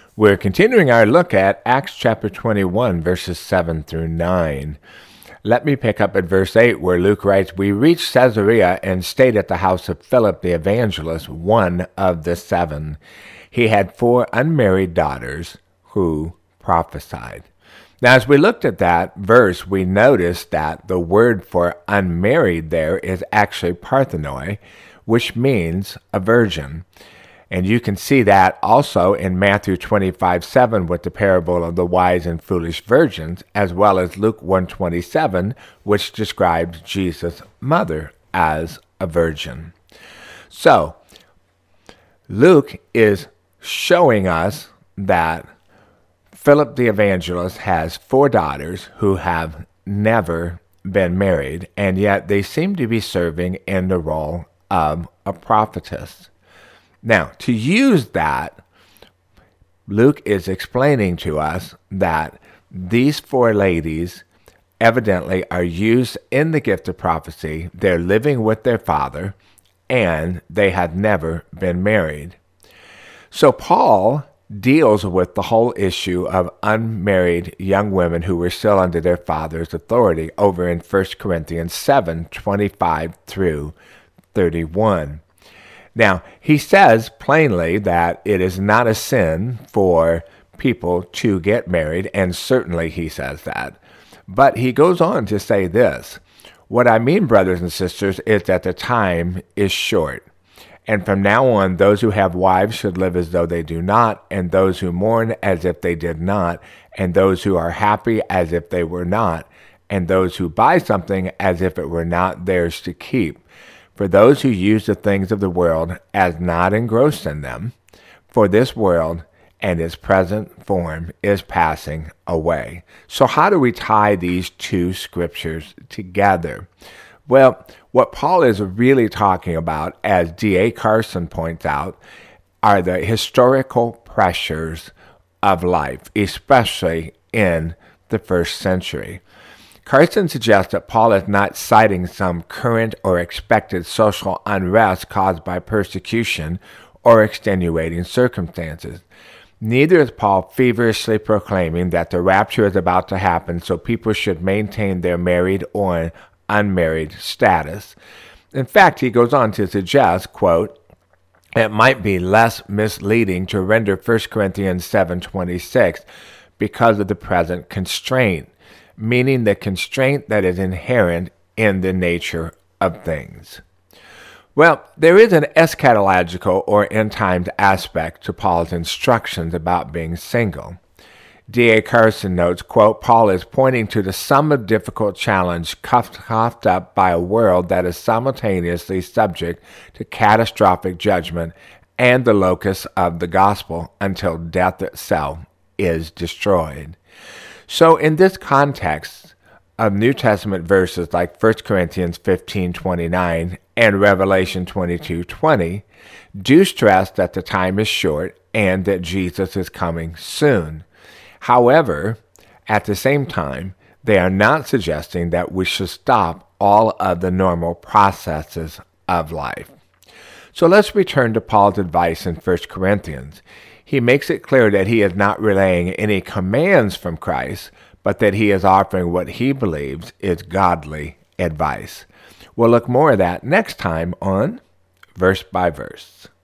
We're continuing our look at Acts chapter 21, verses 7 through 9. Let me pick up at verse 8, where Luke writes, "We reached Caesarea and stayed at the house of Philip the evangelist, one of the 7. He had 4 unmarried daughters who prophesied." Now, as we looked at that verse, we noticed that the word for unmarried there is actually parthenoi, which means a virgin. And you can see that also in Matthew 25:7 with the parable of the wise and foolish virgins, as well as Luke 1:27, which describes Jesus' mother as a virgin. So, Luke is showing us that Philip the evangelist has 4 daughters who have never been married, and yet they seem to be serving in the role of a prophetess. Now, to use that, Luke is explaining to us that these 4 ladies evidently are used in the gift of prophecy. They're living with their father, and they have never been married. So Paul deals with the whole issue of unmarried young women who were still under their father's authority over in 1 Corinthians 7:25 through 31. Now, he says plainly that it is not a sin for people to get married, and certainly he says that. But he goes on to say this: "What I mean, brothers and sisters, is that the time is short. And from now on, those who have wives should live as though they do not, and those who mourn as if they did not, and those who are happy as if they were not, and those who buy something as if it were not theirs to keep. For those who use the things of the world as not engrossed in them, for this world and its present form is passing away." So how do we tie these 2 scriptures together? Well, what Paul is really talking about, as D.A. Carson points out, are the historical pressures of life, especially in the first century. Carson suggests that Paul is not citing some current or expected social unrest caused by persecution or extenuating circumstances. Neither is Paul feverishly proclaiming that the rapture is about to happen, so people should maintain their married or unmarried status. In fact, he goes on to suggest, quote, "It might be less misleading to render 1 Corinthians 7:26 because of the present constraint, meaning the constraint that is inherent in the nature of things." Well, there is an eschatological or end-times aspect to Paul's instructions about being single. D.A. Carson notes, quote, "Paul is pointing to the somewhat difficult challenge coughed up by a world that is simultaneously subject to catastrophic judgment and the locus of the gospel until death itself is destroyed." So in this context of New Testament verses like 1 Corinthians 15:29 and Revelation 22:20 do stress that the time is short and that Jesus is coming soon. However, at the same time, they are not suggesting that we should stop all of the normal processes of life. So let's return to Paul's advice in 1 Corinthians. He makes it clear that he is not relaying any commands from Christ, but that he is offering what he believes is godly advice. We'll look more at that next time on Verse by Verse.